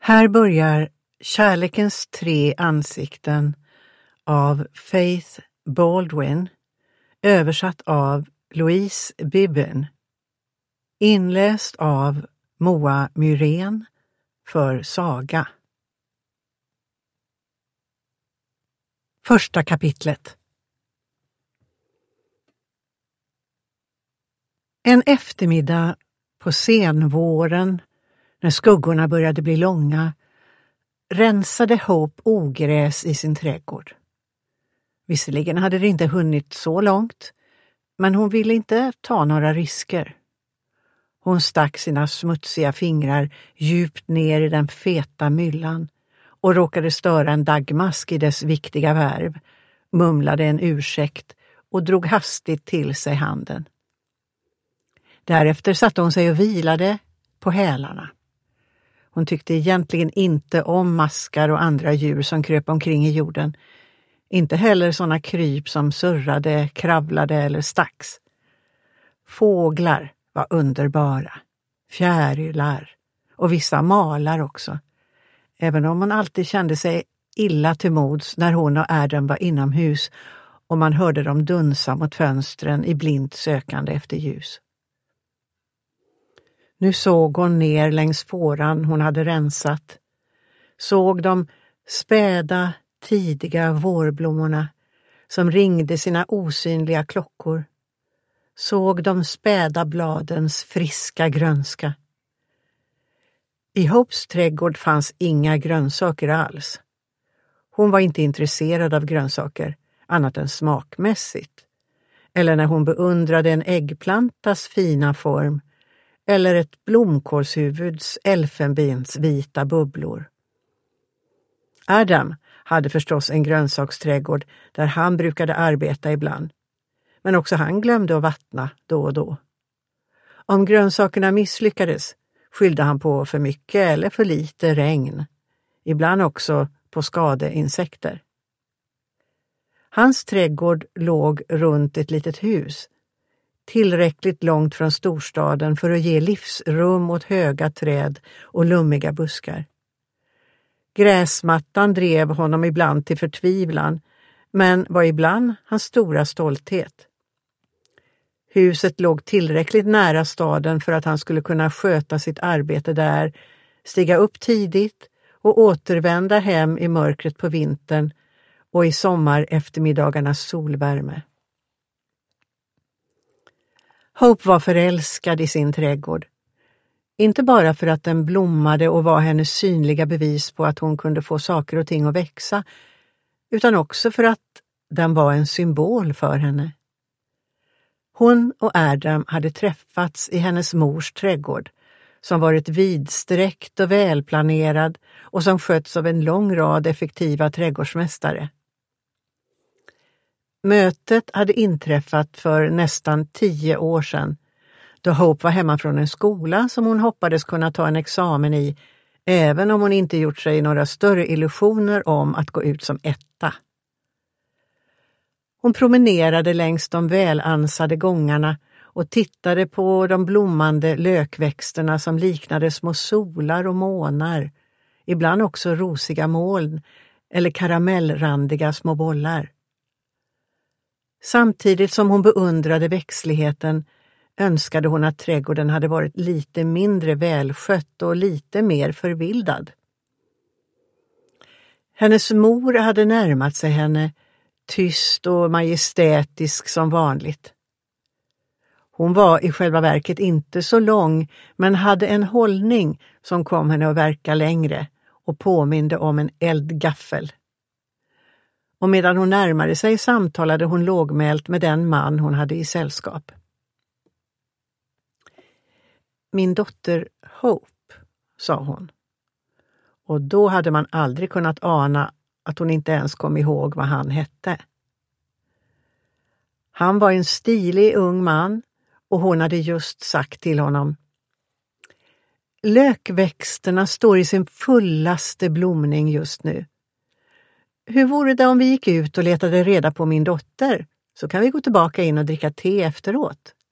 Här börjar Kärlekens 3 ansikten av Faith Baldwin, översatt av Louise Bibben, inläst av Moa Myrén för Saga. Första kapitlet. En eftermiddag på senvåren, när skuggorna började bli långa, rensade Hope ogräs i sin trädgård. Visserligen hade det inte hunnit så långt, men hon ville inte ta några risker. Hon stack sina smutsiga fingrar djupt ner i den feta myllan och råkade störa en daggmask i dess viktiga värv, mumlade en ursäkt och drog hastigt till sig handen. Därefter satte hon sig och vilade på hälarna. Hon tyckte egentligen inte om maskar och andra djur som kröp omkring i jorden. Inte heller sådana kryp som surrade, kravlade eller stacks. Fåglar var underbara, fjärilar och vissa malar också. Även om hon alltid kände sig illa till mods när hon och Adam var inomhus och man hörde dem dunsa mot fönstren i blint sökande efter ljus. Nu såg hon ner längs fåran hon hade rensat. Såg de späda, tidiga vårblommorna som ringde sina osynliga klockor. Såg de späda bladens friska grönska. I Hopes trädgård fanns inga grönsaker alls. Hon var inte intresserad av grönsaker, annat än smakmässigt. Eller när hon beundrade en äggplantas fina form, eller ett blomkålshuvuds elfenbens vita bubblor. Adam hade förstås en grönsaksträdgård där han brukade arbeta ibland. Men också han glömde att vattna då och då. Om grönsakerna misslyckades skyllde han på för mycket eller för lite regn. Ibland också på skadeinsekter. Hans trädgård låg runt ett litet hus. Tillräckligt långt från storstaden för att ge livsrum åt höga träd och lummiga buskar. Gräsmattan drev honom ibland till förtvivlan, men var ibland hans stora stolthet. Huset låg tillräckligt nära staden för att han skulle kunna sköta sitt arbete där, stiga upp tidigt och återvända hem i mörkret på vintern och i sommar eftermiddagarnas solvärme. Hope var förälskad i sin trädgård. Inte bara för att den blommade och var hennes synliga bevis på att hon kunde få saker och ting att växa, utan också för att den var en symbol för henne. Hon och Adam hade träffats i hennes mors trädgård, som varit vidsträckt och välplanerad och som sköts av en lång rad effektiva trädgårdsmästare. Mötet hade inträffat för nästan 10 år sedan, då Hope var hemma från en skola som hon hoppades kunna ta en examen i, även om hon inte gjort sig några större illusioner om att gå ut som etta. Hon promenerade längs de välansade gångarna och tittade på de blommande lökväxterna som liknade små solar och månar, ibland också rosiga moln eller karamellrandiga små bollar. Samtidigt som hon beundrade växtligheten önskade hon att trädgården hade varit lite mindre välskött och lite mer förvildad. Hennes mor hade närmat sig henne, tyst och majestätisk som vanligt. Hon var i själva verket inte så lång, men hade en hållning som kom henne att verka längre och påminde om en eldgaffel. Och medan hon närmade sig samtalade hon lågmält med den man hon hade i sällskap. Min dotter Hope, sa hon. Och då hade man aldrig kunnat ana att hon inte ens kom ihåg vad han hette. Han var en stilig ung man och hon hade just sagt till honom: lökväxterna står i sin fullaste blomning just nu. Hur vore det om vi gick ut och letade reda på min dotter, så kan vi gå tillbaka in och dricka te efteråt?